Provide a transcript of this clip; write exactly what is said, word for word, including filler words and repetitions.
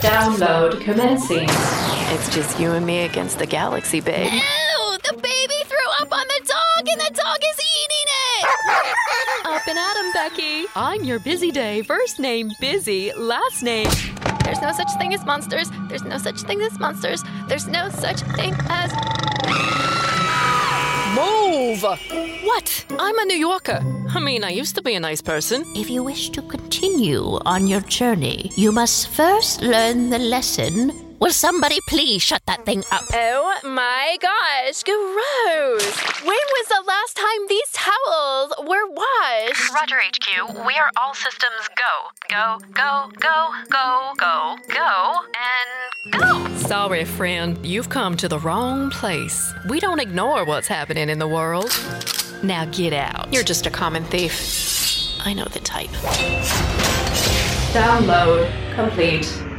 Download commencing. It's just you and me against the galaxy, babe. Ew! The baby threw up on the dog and the dog is eating it! Up and at 'em, Becky. I'm your busy day. First name, busy. Last name... There's no such thing as monsters. There's no such thing as monsters. There's no such thing as... Move! What? I'm a New Yorker. I mean, I used to be a nice person. If you wish to continue on your journey, you must first learn the lesson. Will somebody please shut that thing up? Oh my gosh, gross! When was the last time these towels were washed? Roger, H Q. We are all systems go. Go, go, go, go, go, go, and go! Sorry, friend. You've come to the wrong place. We don't ignore what's happening in the world. Now get out. You're just a common thief. I know the type. Download complete.